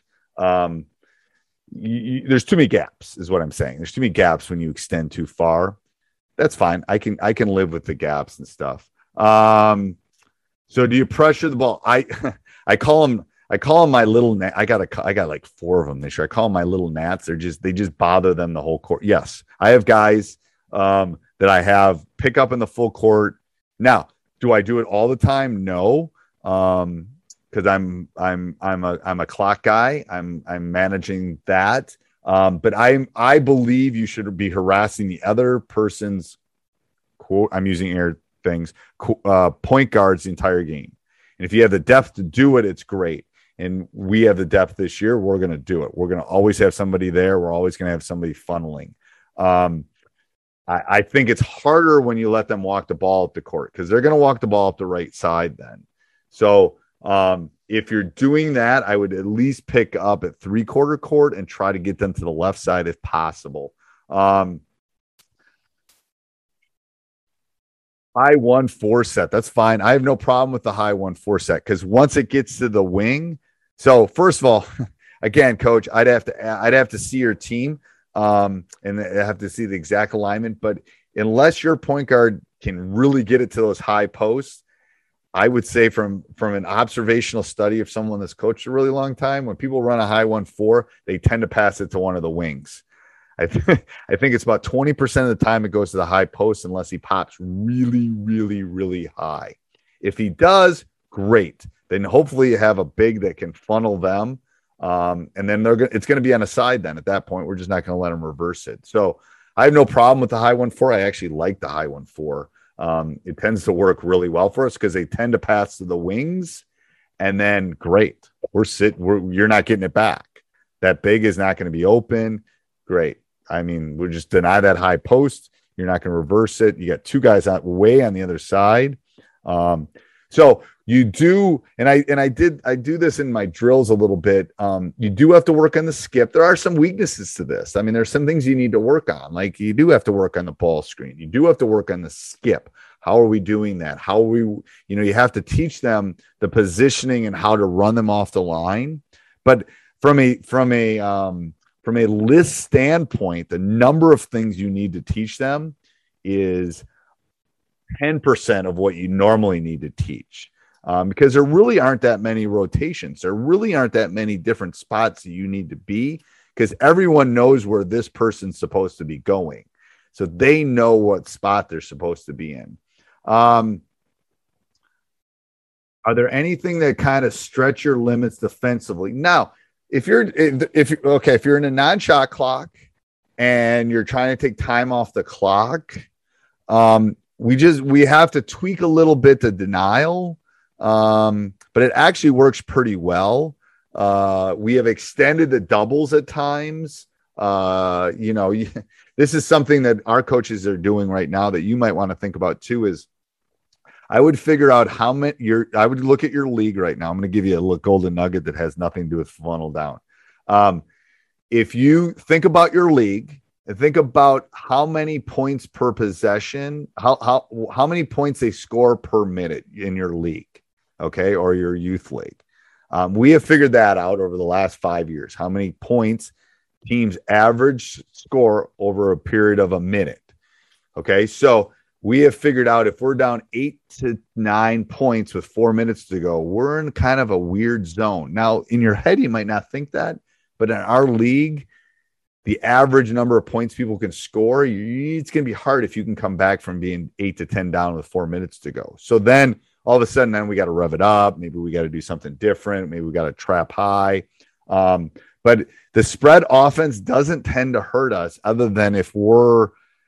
There's too many gaps, is what I'm saying. There's too many gaps when you extend too far. That's fine. I can live with the gaps and stuff. So do you pressure the ball? I call them my little gnat. I got like 4 of them this year. I call them my little gnats. They just bother them the whole court. Yes, I have guys that I have pick up in the full court. Now, do I do it all the time? No, because I'm a clock guy. I'm managing that. But I believe you should be harassing the other person's quote. I'm using air things. Point guards the entire game. And if you have the depth to do it, it's great. And we have the depth this year. We're going to do it. We're going to always have somebody there. We're always going to have somebody funneling. I think it's harder when you let them walk the ball up the court because they're going to walk the ball up the right side then. So if you're doing that, I would at least pick up at 3/4 court and try to get them to the left side if possible. High 1-4 set. That's fine. I have no problem with the high 1-4 set because once it gets to the wing. So first of all, again, coach, I'd have to see your team and I have to see the exact alignment. But unless your point guard can really get it to those high posts, I would say from an observational study of someone that's coached a really long time, when people run a high 1-4, they tend to pass it to one of the wings. I think it's about 20% of the time it goes to the high post unless he pops really, really, really high. If he does, great. Then hopefully you have a big that can funnel them. And then it's going to be on a side then. At that point, we're just not going to let them reverse it. So I have no problem with the high 1-4. I actually like the high 1-4. It tends to work really well for us because they tend to pass to the wings. And then great. You're not getting it back. That big is not going to be open. Great. I mean, we'll just deny that high post. You're not going to reverse it. You got two guys way on the other side. So you do, and I do this in my drills a little bit. You do have to work on the skip. There are some weaknesses to this. I mean, there's some things you need to work on. Like you do have to work on the ball screen. You do have to work on the skip. How are we doing that? How are we, you have to teach them the positioning and how to run them off the line. But from a list standpoint, the number of things you need to teach them is 10% of what you normally need to teach. Because there really aren't that many rotations. There really aren't that many different spots that you need to be because everyone knows where this person's supposed to be going. So they know what spot they're supposed to be in. Are there anything that kind of stretch your limits defensively? Now, if you're in a non-shot clock and you're trying to take time off the clock, we have to tweak a little bit the denial. But it actually works pretty well. We have extended the doubles at times. This is something that our coaches are doing right now that you might want to think about too, is I would figure out I would look at your league right now. I'm going to give you a golden nugget that has nothing to do with funnel down. If you think about your league and think about how many points per possession, how many points they score per minute in your league, okay, or your youth league. We have figured that out over the last 5 years, how many points teams average score over a period of a minute. Okay, so we have figured out if we're down 8 to 9 points with 4 minutes to go, we're in kind of a weird zone. Now, in your head, you might not think that, but in our league, the average number of points people can score, it's going to be hard if you can come back from being 8 to 10 down with 4 minutes to go. So then all of a sudden, then we got to rev it up. Maybe we got to do something different. Maybe we got to trap high. But the spread offense doesn't tend to hurt us other than if we're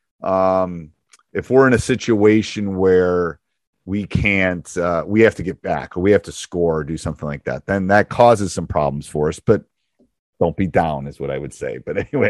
in a situation where we can't, we have to get back or we have to score or do something like that, then that causes some problems for us. But don't be down is what I would say. But anyway,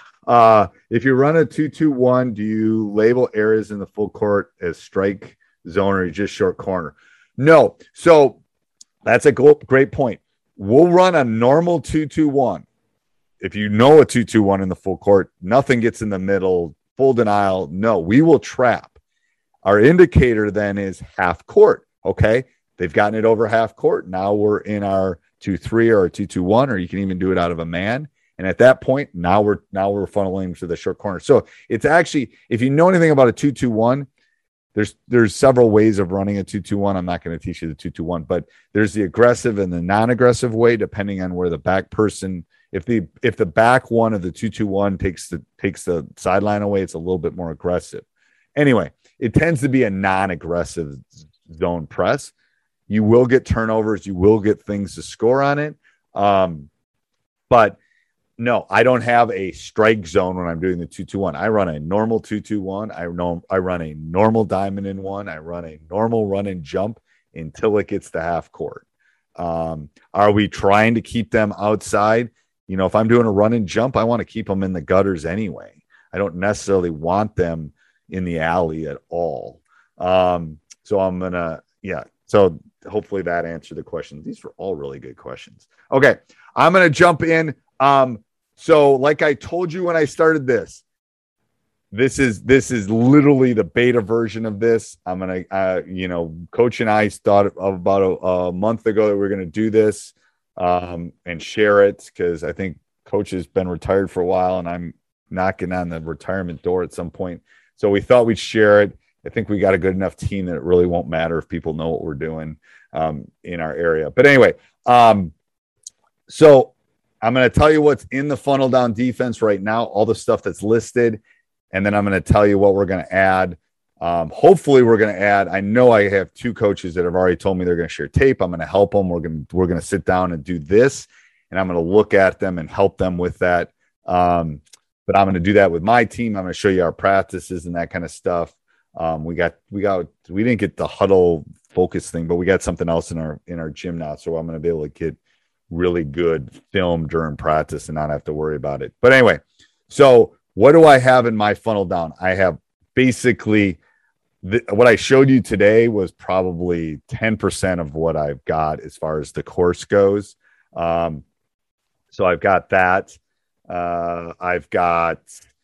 if you run a 2-2-1, do you label areas in the full court as strike zone or just short corner? No. So that's a great point. We'll run a normal 2-2-1. If you know a 2-2-1 in the full court, nothing gets in the middle, full denial. No, we will trap. Our indicator then is half court. Okay. They've gotten it over half court. Now we're in our 2-3 or a 2-2-1, or you can even do it out of a man. And at that point, now we're funneling to the short corner. So it's actually, if you know anything about a 2-2-1, there's several ways of running a 2-2-1. I'm not going to teach you the 2-2-1, but there's the aggressive and the non-aggressive way, depending on where the back person, if the back one of the 2-2-1 takes the sideline away, it's a little bit more aggressive. Anyway, it tends to be a non-aggressive zone press. You will get turnovers. You will get things to score on it. But no, I don't have a strike zone when I'm doing the 2-2-1. I run a normal 2-2-1. I run a normal diamond in one. I run a normal run and jump until it gets to half court. Are we trying to keep them outside? If I'm doing a run and jump, I want to keep them in the gutters anyway. I don't necessarily want them in the alley at all. So I'm going to, So hopefully that answered the question. These were all really good questions. Okay. I'm going to jump in. So like I told you when I started this, this is literally the beta version of this. I'm gonna, Coach and I thought of about a month ago that we're gonna do this and share it, because I think Coach has been retired for a while, and I'm knocking on the retirement door at some point. So we thought we'd share it. I think we got a good enough team that it really won't matter if people know what we're doing in our area. But anyway, so I'm going to tell you what's in the funnel down defense right now, all the stuff that's listed, and then I'm going to tell you what we're going to add. Hopefully we're going to add, I know I have 2 coaches that have already told me they're going to share tape. I'm going to help them. We're going to sit down and do this, and I'm going to look at them and help them with that. But I'm going to do that with my team. I'm going to show you our practices and that kind of stuff. We didn't get the huddle focus thing, but we got something else in our gym now. So I'm going to be able to get really good film during practice and not have to worry about it. But anyway, so what do I have in my funnel down? I have basically what I showed you today was probably 10% of what I've got as far as the course goes. So I've got that. I've got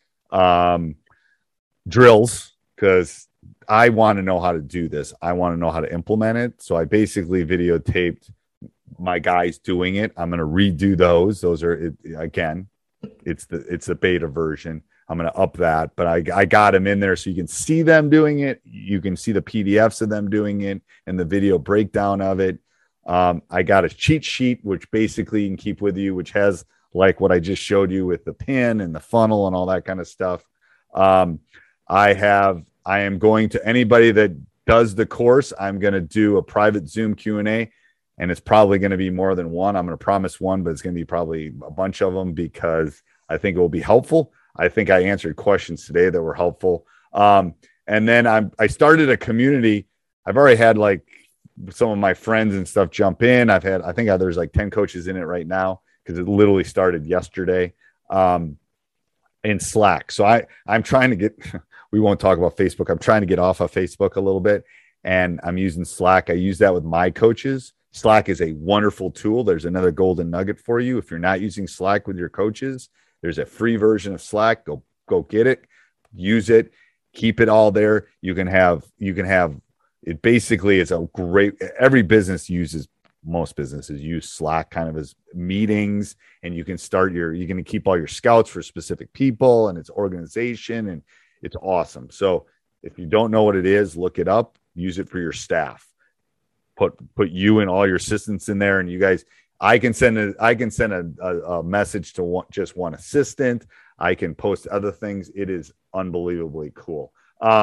drills, because I want to know how to do this. I want to know how to implement it. So I basically videotaped my guys doing it. I'm going to redo those. Those are, again, it's the beta version. I'm going to up that, but I got them in there so you can see them doing it. You can see the PDFs of them doing it and the video breakdown of it. I got a cheat sheet, which basically you can keep with you, which has like what I just showed you with the pin and the funnel and all that kind of stuff. I am going to, anybody that does the course, I'm going to do a private Zoom Q&A, and it's probably going to be more than one. I'm going to promise one, but it's going to be probably a bunch of them, because I think it will be helpful. I think I answered questions today that were helpful. And then I started a community. I've already had like some of my friends and stuff jump in. I think there's like 10 coaches in it right now, because it literally started yesterday in Slack. So I'm trying to get, we won't talk about Facebook. I'm trying to get off of Facebook a little bit, and I'm using Slack. I use that with my coaches. Slack is a wonderful tool. There's another golden nugget for you. If you're not using Slack with your coaches, there's a free version of Slack. Go get it, use it, keep it all there. You can have it. Basically, it's a great, most businesses use Slack kind of as meetings, and you can you're going to keep all your scouts for specific people, and it's organization, and it's awesome. So if you don't know what it is, look it up, use it for your staff, put you and all your assistants in there. And you guys, I can send a message to just one assistant. I can post other things. It is unbelievably cool.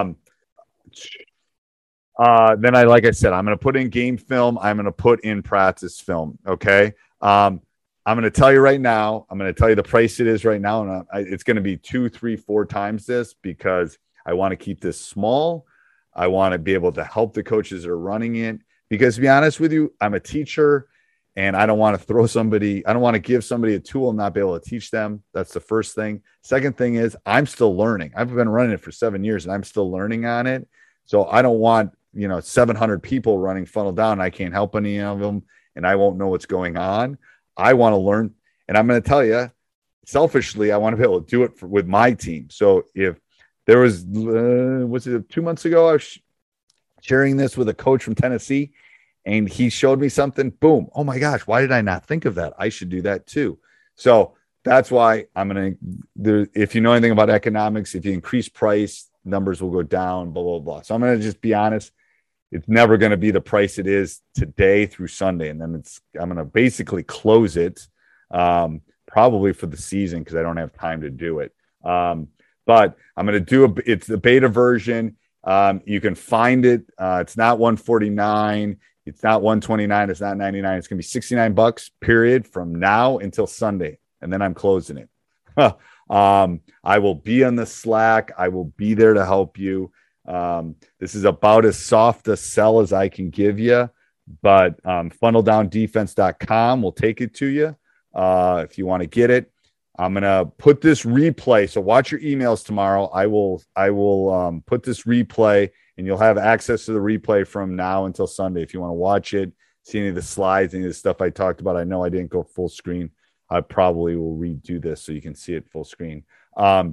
Then like I said, I'm going to put in game film. I'm going to put in practice film. Okay. I'm going to tell you right now, I'm going to tell you the price it is right now. And it's going to be 2, 3, 4 times this, because I want to keep this small. I want to be able to help the coaches that are running it, because to be honest with you, I'm a teacher, and I don't want to give somebody a tool and not be able to teach them. That's the first thing. Second thing is I'm still learning. I've been running it for 7 years, and I'm still learning on it. So I don't want, 700 people running funnel down, and I can't help any of them, and I won't know what's going on. I want to learn, and I'm going to tell you, selfishly, I want to be able to do it with my team. So if there was it 2 months ago, I was sharing this with a coach from Tennessee, and he showed me something, boom, oh my gosh, why did I not think of that? I should do that too. So that's why if you know anything about economics, if you increase price, numbers will go down, blah, blah, blah. So I'm going to just be honest. It's never going to be the price it is today through Sunday. And then I'm going to basically close it probably for the season, because I don't have time to do it. But I'm going to it's the beta version. You can find it. It's not $149. It's not $129. It's not $99. It's going to be $69 period from now until Sunday. And then I'm closing it. I will be on the Slack. I will be there to help you. This is about as soft a sell as I can give you, but funneldowndefense.com will take it to you if you want to get it. I'm going to put this replay. So watch your emails tomorrow. I will put this replay, and you'll have access to the replay from now until Sunday. If you want to watch it, see any of the slides, any of the stuff I talked about. I know I didn't go full screen. I probably will redo this so you can see it full screen. But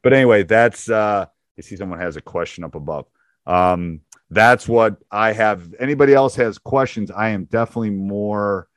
But anyway, that's I see someone has a question up above. That's what I have. Anybody else has questions? I am definitely more.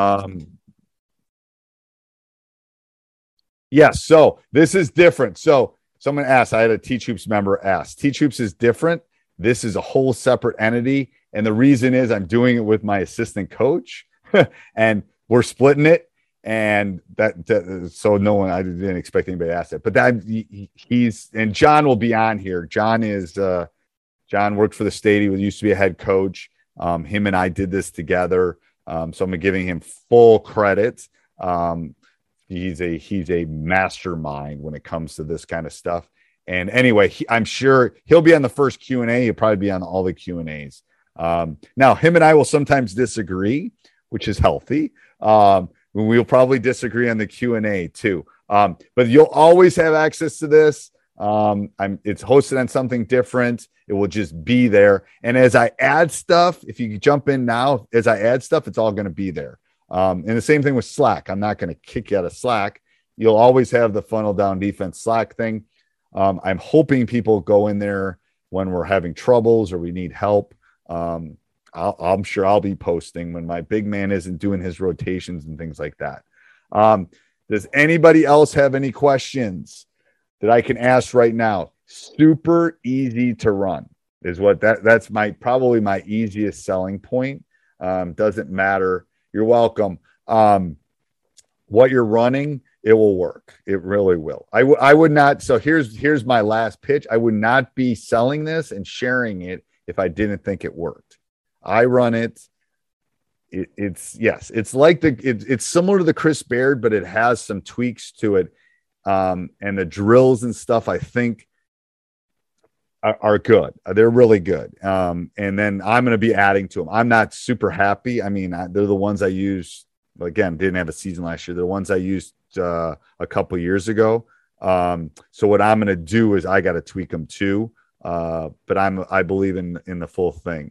Yes. So this is different. So someone asked, I had a Teach Hoops member ask, Teach Hoops is different. This is a whole separate entity. And the reason is I'm doing it with my assistant coach and we're splitting it. And so no one, I didn't expect anybody to ask that, but and John will be on here. John worked for the state. He used to be a head coach. Him and I did this together. So I'm giving him full credit. He's a mastermind when it comes to this kind of stuff. And anyway, I'm sure he'll be on the first Q&A. He'll probably be on all the Q&As. Now, him and I will sometimes disagree, which is healthy. We'll probably disagree on the Q&A too. But you'll always have access to this. It's hosted on something different. It will just be there. And as I add stuff, if you jump in now, as I add stuff, it's all going to be there. And the same thing with Slack. I'm not going to kick you out of Slack. You'll always have the Funnel Down Defense Slack thing. I'm hoping people go in there when we're having troubles or we need help. I'm sure I'll be posting when my big man isn't doing his rotations and things like that. Does anybody else have any questions that I can ask right now? Super easy to run is what that's probably my easiest selling point. Doesn't matter. You're welcome. What you're running, it will work. It really will. I would not. So here's my last pitch. I would not be selling this and sharing it if I didn't think it worked. I run it. It's like it's similar to the Chris Baird, but it has some tweaks to it. And the drills and stuff, I think are good. They're really good. And then I'm going to be adding to them. I'm not super happy. I mean, they're the ones I used. Again, didn't have a season last year. They're the ones I used a couple years ago. So what I'm going to do is I got to tweak them too. But I believe in the full thing.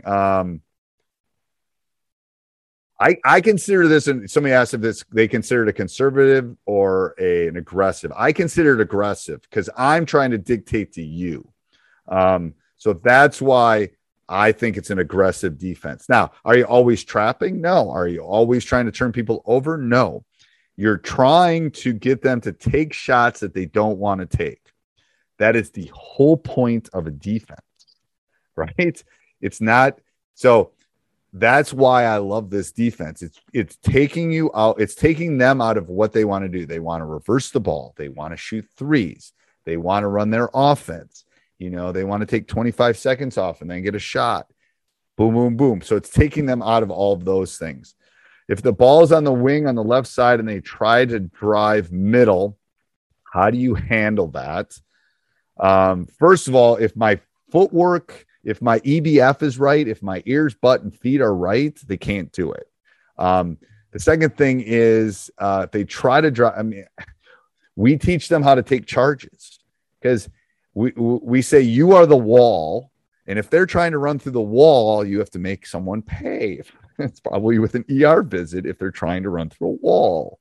I consider this, and somebody asked if they consider it a conservative or an aggressive. I consider it aggressive because I'm trying to dictate to you. So that's why I think it's an aggressive defense. Now, are you always trapping? No. Are you always trying to turn people over? No. You're trying to get them to take shots that they don't want to take. That is the whole point of a defense, right? It's not. So that's why I love this defense. It's taking you out. It's taking them out of what they want to do. They want to reverse the ball. They want to shoot threes. They want to run their offense. They want to take 25 seconds off and then get a shot. Boom, boom, boom. So it's taking them out of all of those things. If the ball is on the wing on the left side and they try to drive middle, how do you handle that? First of all, if my footwork, if my EBF is right, if my ears, butt, and feet are right, they can't do it. The second thing is if they try to drive, we teach them how to take charges because we say you are the wall. And if they're trying to run through the wall, you have to make someone pay. It's probably with an ER visit if they're trying to run through a wall.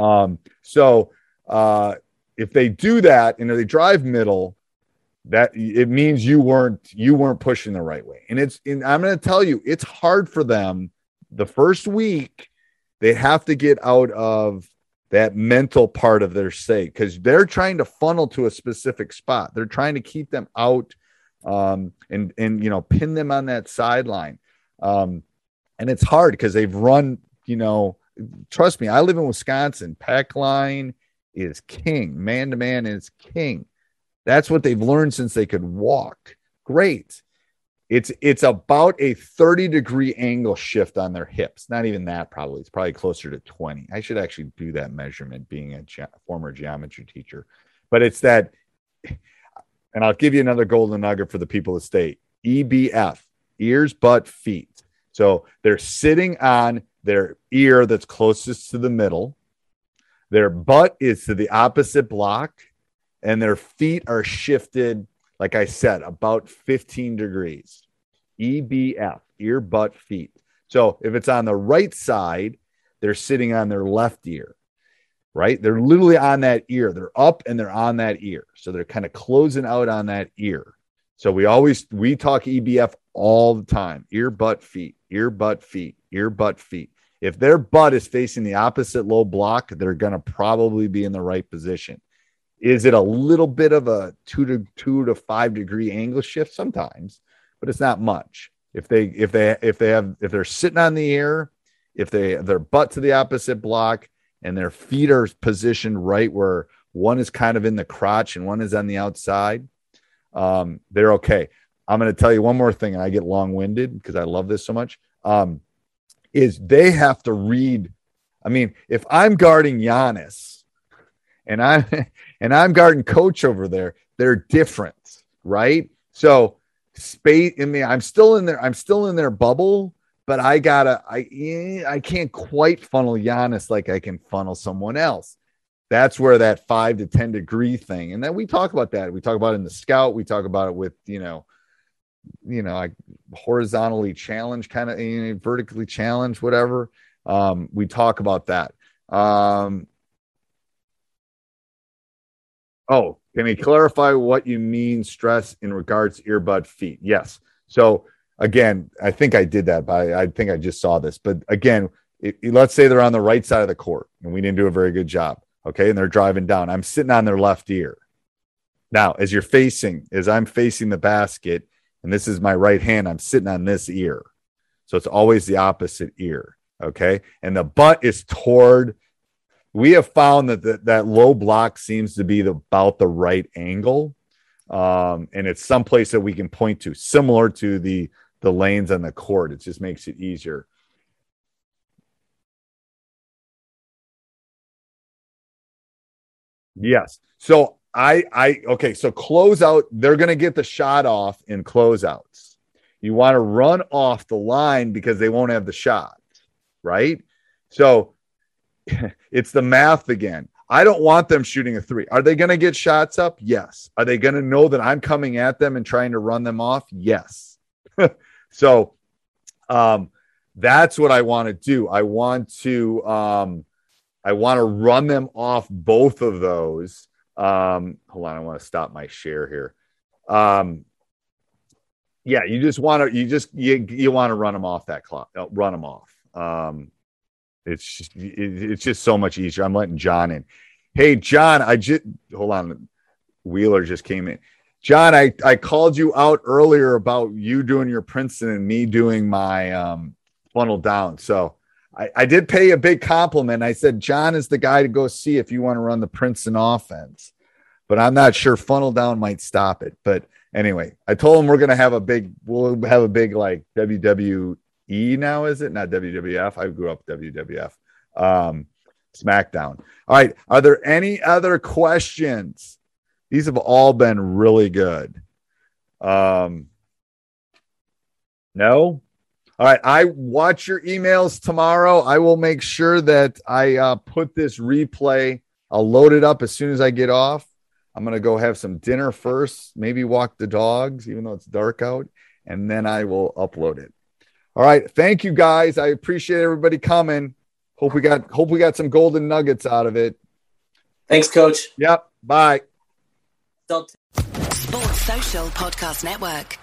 So if they do that and they drive middle, that it means you weren't pushing the right way. And I'm going to tell you, it's hard for them the first week. They have to get out of that mental part of their state because they're trying to funnel to a specific spot. They're trying to keep them out and pin them on that sideline. And it's hard because they've run, trust me, I live in Wisconsin. Pack line is king. Man-to-man is king. That's what they've learned since they could walk. Great. It's about a 30-degree angle shift on their hips. Not even that, probably. It's probably closer to 20. I should actually do that measurement being a former geometry teacher. But it's that, and I'll give you another golden nugget for the people of the state. EBF, ears, butt, feet. So they're sitting on their ear that's closest to the middle. Their butt is to the opposite block. And their feet are shifted, like I said, about 15 degrees. EBF, ear, butt, feet. So if it's on the right side, they're sitting on their left ear. right? They're literally on that ear. They're up and they're on that ear. So they're kind of closing out on that ear. So we talk EBF all the time. Ear, butt, feet, ear, butt, feet, ear, butt, feet. If their butt is facing the opposite low block, they're going to probably be in the right position. Is it a little bit of a 2 to 5 degree angle shift? Sometimes, but it's not much. If they're sitting on the ear, if their butt to the opposite block and their feet are positioned right where one is kind of in the crotch and one is on the outside, they're okay. I'm going to tell you one more thing, and I get long-winded because I love this so much, is they have to read. I mean, if I'm guarding Giannis and I'm guarding Coach over there, they're different, right? So space, I mean, I'm still in their bubble, but I can't quite funnel Giannis like I can funnel someone else. That's where that 5 to 10 degree thing. And then we talk about that. We talk about it in the scout. We talk about it with, like horizontally challenged, kind of vertically challenged, whatever. We talk about that. Can you clarify what you mean stress in regards to earbud feet? Yes. So again, I think I did that, but I think I just saw this. But again, let's say they're on the right side of the court and we didn't do a very good job. Okay. And they're driving down. I'm sitting on their left ear. Now, as I'm facing the basket and this is my right hand, I'm sitting on this ear. So it's always the opposite ear. Okay. And the butt is toward, we have found that low block seems to be about the right angle. And it's someplace that we can point to, similar to the lanes on the court. It just makes it easier. Yes. So so closeout, they're going to get the shot off in closeouts. You want to run off the line because they won't have the shot, right? So it's the math again. I don't want them shooting a 3. Are they going to get shots up? Yes. Are they going to know that I'm coming at them and trying to run them off? Yes. So that's what I want to do. I want to run them off both of those. Hold on, I want to stop my share here. You want to run them off that clock. Run them off. It's just so much easier. I'm letting John in. Hey, John, hold on. Wheeler just came in. John, I called you out earlier about you doing your Princeton and me doing my funnel down. So I did pay a big compliment. I said, John is the guy to go see if you want to run the Princeton offense, but I'm not sure funnel down might stop it. But anyway, I told him we'll have a big like WWE now, is it? Not WWF. I grew up WWF. SmackDown. All right. Are there any other questions? These have all been really good. No? All right. I watch your emails tomorrow. I will make sure that I put this replay. I'll load it up as soon as I get off. I'm going to go have some dinner first, maybe walk the dogs, even though it's dark out, and then I will upload it. All right. Thank you, guys. I appreciate everybody coming. Hope we got some golden nuggets out of it. Thanks, Coach. Yep. Bye. Sports Social Podcast Network.